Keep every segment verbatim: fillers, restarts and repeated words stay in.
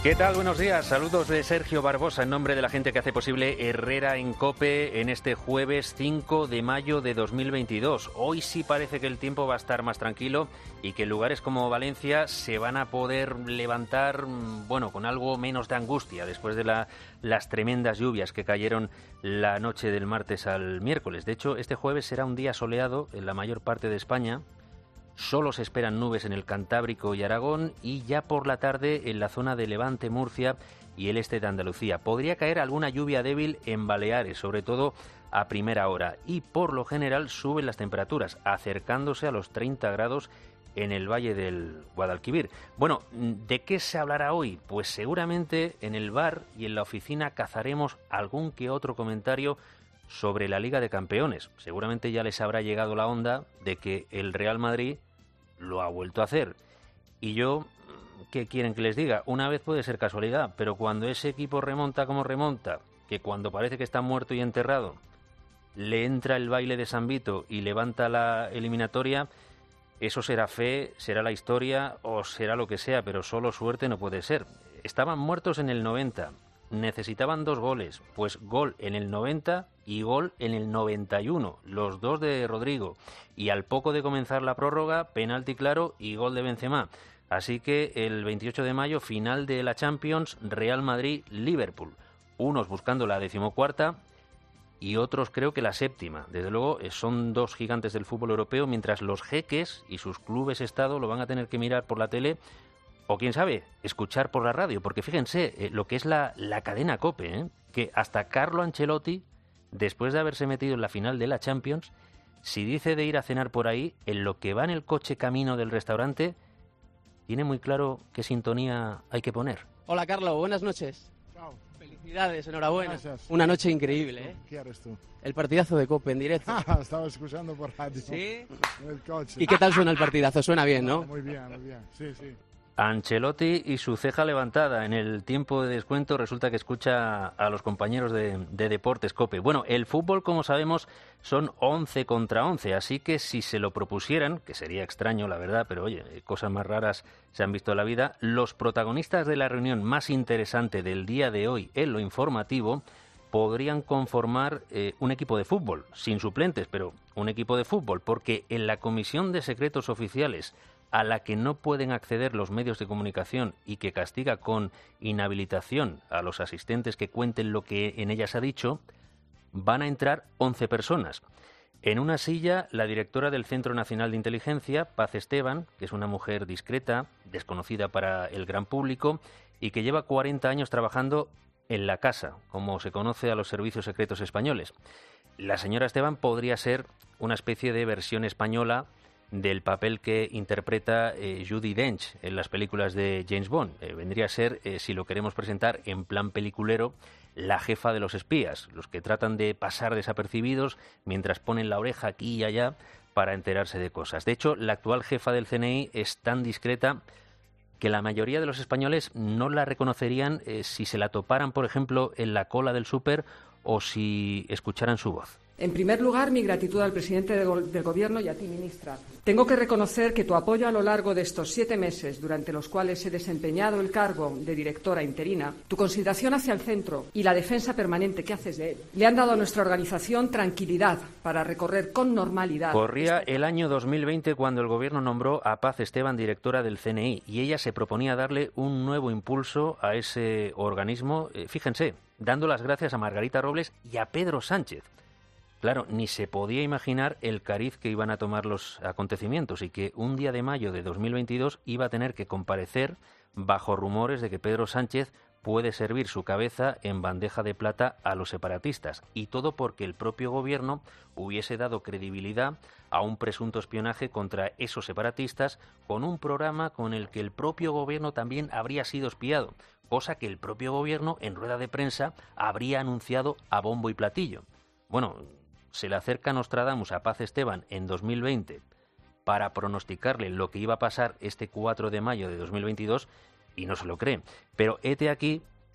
¿Qué tal? Buenos días. Saludos de Sergio Barbosa en nombre de la gente que hace posible Herrera en COPE en este jueves cinco de mayo de dos mil veintidós. Hoy sí parece que el tiempo va a estar más tranquilo y que lugares como Valencia se van a poder levantar, bueno, con algo menos de angustia después de la, las tremendas lluvias que cayeron la noche del martes al miércoles. De hecho, este jueves será un día soleado en la mayor parte de España. Solo se esperan nubes en el Cantábrico y Aragón y ya por la tarde en la zona de Levante, Murcia y el este de Andalucía. Podría caer alguna lluvia débil en Baleares, sobre todo a primera hora. Y por lo general suben las temperaturas, acercándose a los treinta grados en el Valle del Guadalquivir. Bueno, ¿de qué se hablará hoy? Pues seguramente en el bar y en la oficina cazaremos algún que otro comentario sobre la Liga de Campeones. Seguramente ya les habrá llegado la onda de que el Real Madrid lo ha vuelto a hacer. Y yo, ¿qué quieren que les diga? Una vez puede ser casualidad, pero cuando ese equipo remonta como remonta, que cuando parece que está muerto y enterrado, le entra el baile de San Vito y levanta la eliminatoria, eso será fe, será la historia o será lo que sea, pero solo suerte no puede ser. Estaban muertos en el noventa. Necesitaban dos goles, pues gol en el noventa y gol en el noventa y uno, los dos de Rodrigo. Y al poco de comenzar la prórroga, penalti claro y gol de Benzema. Así que el veintiocho de mayo, final de la Champions, Real Madrid-Liverpool. Unos buscando la decimocuarta y otros creo que la séptima. Desde luego son dos gigantes del fútbol europeo, mientras los jeques y sus clubes estado lo van a tener que mirar por la tele o quién sabe, escuchar por la radio, porque fíjense eh, lo que es la, la cadena COPE, ¿eh? Que hasta Carlo Ancelotti, después de haberse metido en la final de la Champions, si dice de ir a cenar por ahí, en lo que va en el coche camino del restaurante, tiene muy claro qué sintonía hay que poner. Hola Carlo, buenas noches. Chao. Felicidades, enhorabuena. Gracias. Una noche increíble, ¿eh? ¿Qué eres tú? El partidazo de COPE en directo. Ah, estaba escuchando por radio. ¿Sí? En el coche. ¿Y qué tal suena el partidazo? Suena bien, ¿no? Muy bien, muy bien. Sí, sí. Ancelotti y su ceja levantada. En el tiempo de descuento resulta que escucha a los compañeros de, de Deportes COPE. Bueno, el fútbol, como sabemos, son once contra once, así que si se lo propusieran, que sería extraño, la verdad, pero oye, cosas más raras se han visto en la vida, los protagonistas de la reunión más interesante del día de hoy en lo informativo podrían conformar eh, un equipo de fútbol, sin suplentes, pero un equipo de fútbol, porque en la Comisión de Secretos Oficiales, a la que no pueden acceder los medios de comunicación y que castiga con inhabilitación a los asistentes que cuenten lo que en ella se ha dicho, van a entrar once personas. En una silla, la directora del Centro Nacional de Inteligencia, Paz Esteban, que es una mujer discreta, desconocida para el gran público y que lleva cuarenta años trabajando en la casa, como se conoce a los servicios secretos españoles. La señora Esteban podría ser una especie de versión española del papel que interpreta eh, Judi Dench en las películas de James Bond. Eh, vendría a ser, eh, si lo queremos presentar en plan peliculero, la jefa de los espías, los que tratan de pasar desapercibidos mientras ponen la oreja aquí y allá para enterarse de cosas. De hecho, la actual jefa del C N I es tan discreta que la mayoría de los españoles no la reconocerían eh, si se la toparan, por ejemplo, en la cola del súper o si escucharan su voz. En primer lugar, mi gratitud al presidente del Gobierno y a ti, ministra. Tengo que reconocer que tu apoyo a lo largo de estos siete meses, durante los cuales he desempeñado el cargo de directora interina, tu consideración hacia el centro y la defensa permanente que haces de él, le han dado a nuestra organización tranquilidad para recorrer con normalidad. Corría el año dos mil veinte cuando el Gobierno nombró a Paz Esteban directora del C N I y ella se proponía darle un nuevo impulso a ese organismo, eh, fíjense, dando las gracias a Margarita Robles y a Pedro Sánchez. Claro, ni se podía imaginar el cariz que iban a tomar los acontecimientos y que un día de mayo de dos mil veintidós iba a tener que comparecer bajo rumores de que Pedro Sánchez puede servir su cabeza en bandeja de plata a los separatistas. Y todo porque el propio gobierno hubiese dado credibilidad a un presunto espionaje contra esos separatistas con un programa con el que el propio gobierno también habría sido espiado, cosa que el propio gobierno en rueda de prensa habría anunciado a bombo y platillo. Bueno, se le acerca Nostradamus a Paz Esteban en dos mil veinte para pronosticarle lo que iba a pasar este cuatro de mayo de dos mil veintidós y no se lo cree. Pero hete aquí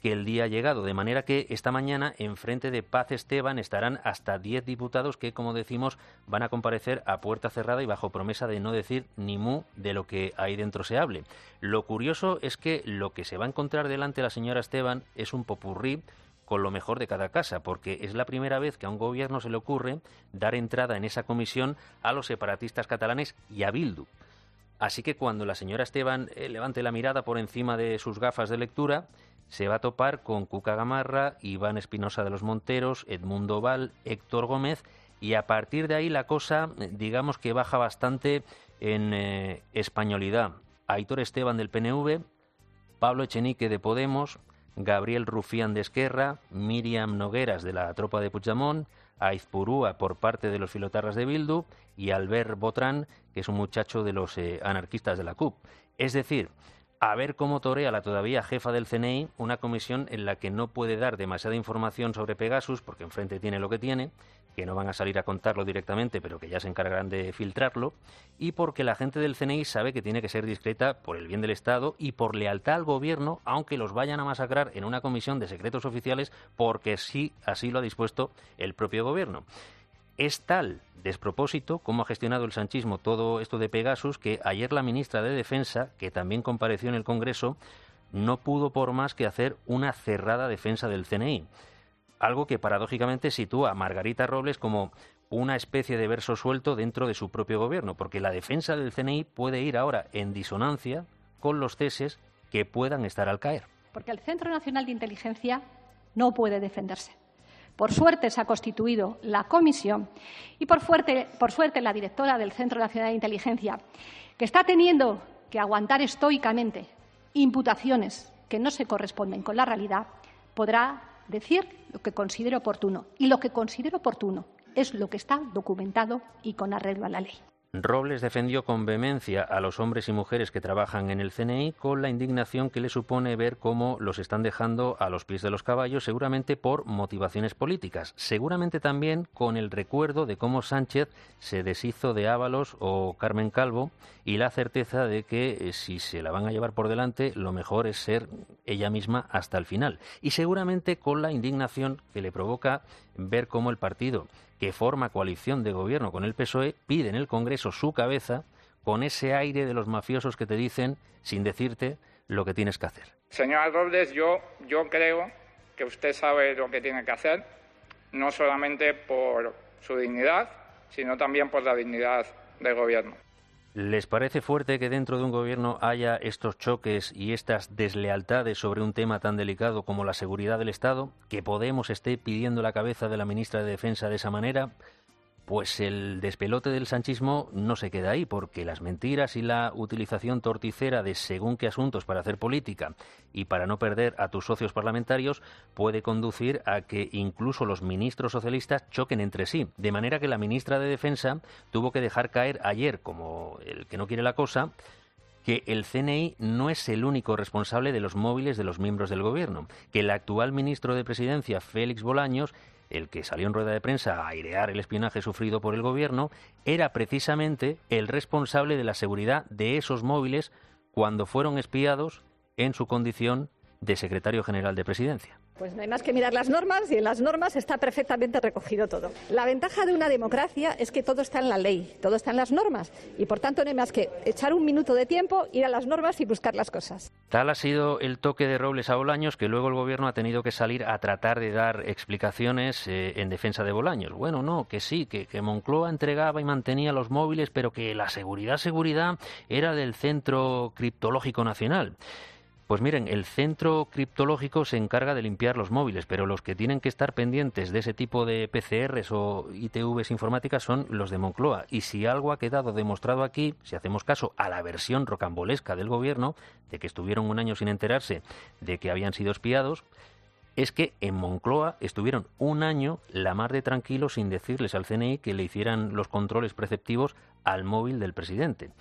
que el día ha llegado, de manera que esta mañana enfrente de Paz Esteban estarán hasta diez diputados que, como decimos, van a comparecer a puerta cerrada y bajo promesa de no decir ni mu de lo que ahí dentro se hable. Lo curioso es que lo que se va a encontrar delante la señora Esteban es un popurrí con lo mejor de cada casa, porque es la primera vez que a un gobierno se le ocurre dar entrada en esa comisión a los separatistas catalanes y a Bildu. Así que cuando la señora Esteban eh, levante la mirada por encima de sus gafas de lectura, se va a topar con Cuca Gamarra, Iván Espinosa de los Monteros, Edmundo Val, Héctor Gómez, y a partir de ahí la cosa, digamos que baja bastante en eh, españolidad. Aitor Esteban del P N V, Pablo Echenique de Podemos, Gabriel Rufián de Esquerra, Míriam Nogueras de la tropa de Puigdemont, Aizpurúa por parte de los filotarras de Bildu y Albert Botrán, que es un muchacho de los eh, anarquistas de la C U P. Es decir, a ver cómo torea la todavía jefa del C N I una comisión en la que no puede dar demasiada información sobre Pegasus, porque enfrente tiene lo que tiene, que no van a salir a contarlo directamente, pero que ya se encargarán de filtrarlo, y porque la gente del C N I sabe que tiene que ser discreta por el bien del Estado y por lealtad al Gobierno, aunque los vayan a masacrar en una comisión de secretos oficiales, porque sí, así lo ha dispuesto el propio Gobierno. Es tal despropósito cómo ha gestionado el sanchismo todo esto de Pegasus que ayer la ministra de Defensa, que también compareció en el Congreso, no pudo por más que hacer una cerrada defensa del C N I. Algo que paradójicamente sitúa a Margarita Robles como una especie de verso suelto dentro de su propio gobierno, porque la defensa del C N I puede ir ahora en disonancia con los ceses que puedan estar al caer. Porque el Centro Nacional de Inteligencia no puede defenderse. Por suerte se ha constituido la comisión y por, fuerte, por suerte la directora del Centro Nacional de Inteligencia, que está teniendo que aguantar estoicamente imputaciones que no se corresponden con la realidad, podrá decir lo que considere oportuno. Y lo que considere oportuno es lo que está documentado y con arreglo a la ley. Robles defendió con vehemencia a los hombres y mujeres que trabajan en el C N I con la indignación que le supone ver cómo los están dejando a los pies de los caballos, seguramente por motivaciones políticas, seguramente también con el recuerdo de cómo Sánchez se deshizo de Ábalos o Carmen Calvo y la certeza de que eh, si se la van a llevar por delante, lo mejor es ser ella misma hasta el final. Y seguramente con la indignación que le provoca ver cómo el partido que forma coalición de gobierno con el P S O E pide en el Congreso su cabeza con ese aire de los mafiosos que te dicen, sin decirte, lo que tienes que hacer. Señora Robles, yo, yo creo que usted sabe lo que tiene que hacer, no solamente por su dignidad, sino también por la dignidad del gobierno. ¿Les parece fuerte que dentro de un gobierno haya estos choques y estas deslealtades sobre un tema tan delicado como la seguridad del Estado? ¿Que Podemos esté pidiendo la cabeza de la ministra de Defensa de esa manera? Pues el despelote del sanchismo no se queda ahí, porque las mentiras y la utilización torticera de según qué asuntos para hacer política y para no perder a tus socios parlamentarios puede conducir a que incluso los ministros socialistas choquen entre sí. De manera que la ministra de Defensa tuvo que dejar caer ayer, como el que no quiere la cosa, que el C N I no es el único responsable de los móviles de los miembros del Gobierno, que el actual ministro de Presidencia, Félix Bolaños, el que salió en rueda de prensa a airear el espionaje sufrido por el Gobierno, era precisamente el responsable de la seguridad de esos móviles cuando fueron espiados en su condición de secretario general de Presidencia. Pues no hay más que mirar las normas y en las normas está perfectamente recogido todo. La ventaja de una democracia es que todo está en la ley, todo está en las normas y por tanto no hay más que echar un minuto de tiempo, ir a las normas y buscar las cosas. Tal ha sido el toque de Robles a Bolaños que luego el Gobierno ha tenido que salir a tratar de dar explicaciones eh, en defensa de Bolaños. Bueno, no, que sí, que, que Moncloa entregaba y mantenía los móviles, pero que la seguridad, seguridad era del Centro Criptológico Nacional. Pues miren, el Centro Criptológico se encarga de limpiar los móviles, pero los que tienen que estar pendientes de ese tipo de P C Rs o I T Vs informáticas son los de Moncloa. Y si algo ha quedado demostrado aquí, si hacemos caso a la versión rocambolesca del Gobierno, de que estuvieron un año sin enterarse de que habían sido espiados, es que en Moncloa estuvieron un año la mar de tranquilos sin decirles al C N I que le hicieran los controles preceptivos al móvil del presidente.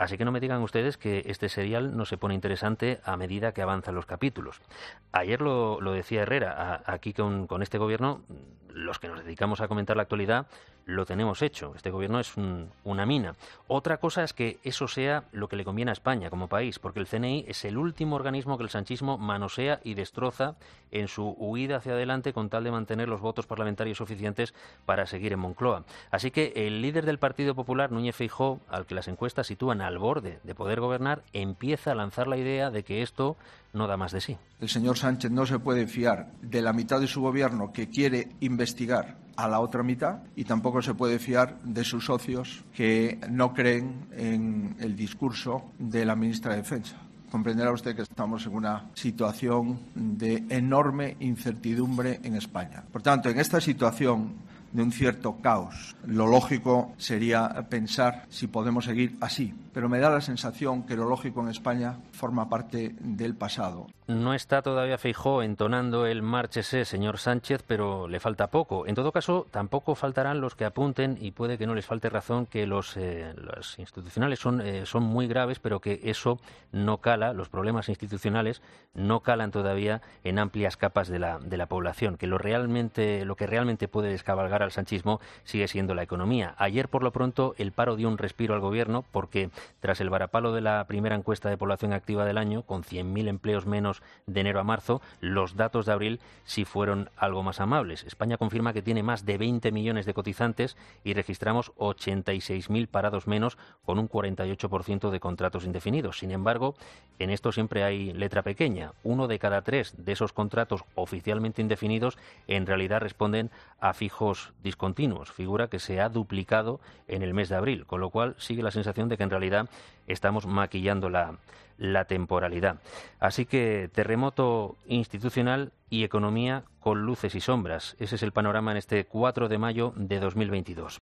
Así que no me digan ustedes que este serial no se pone interesante a medida que avanzan los capítulos. Ayer lo, lo decía Herrera, a, aquí con, con este gobierno, los que nos dedicamos a comentar la actualidad, lo tenemos hecho. Este gobierno es un, una mina. Otra cosa es que eso sea lo que le conviene a España como país, porque el C N I es el último organismo que el sanchismo manosea y destroza en su huida hacia adelante con tal de mantener los votos parlamentarios suficientes para seguir en Moncloa. Así que el líder del Partido Popular, Núñez Feijóo, al que las encuestas sitúan al borde de poder gobernar, empieza a lanzar la idea de que esto no da más de sí. El señor Sánchez no se puede fiar de la mitad de su gobierno que quiere investigar a la otra mitad y tampoco se puede fiar de sus socios que no creen en el discurso de la ministra de Defensa. Comprenderá usted que estamos en una situación de enorme incertidumbre en España. Por tanto, en esta situación de un cierto caos, lo lógico sería pensar si podemos seguir así. Pero me da la sensación que lo lógico en España forma parte del pasado. No está todavía Feijóo entonando el márchese, señor Sánchez, pero le falta poco. En todo caso, tampoco faltarán los que apunten, y puede que no les falte razón, que los, eh, los institucionales son, eh, son muy graves, pero que eso no cala, los problemas institucionales no calan todavía en amplias capas de la, de la población, que lo, realmente, lo que realmente puede descabalgar al sanchismo sigue siendo la economía. Ayer, por lo pronto, el paro dio un respiro al gobierno, porque tras el varapalo de la primera encuesta de población activa del año, con cien mil empleos menos de enero a marzo, los datos de abril sí fueron algo más amables. España confirma que tiene más de veinte millones de cotizantes y registramos ochenta y seis mil parados menos, con un cuarenta y ocho por ciento de contratos indefinidos. Sin embargo, en esto siempre hay letra pequeña. Uno de cada tres de esos contratos oficialmente indefinidos en realidad responden a fijos discontinuos, figura que se ha duplicado en el mes de abril, con lo cual sigue la sensación de que en realidad estamos maquillando la, la temporalidad. Así que terremoto institucional y economía con luces y sombras. Ese es el panorama en este cuatro de mayo de dos mil veintidós.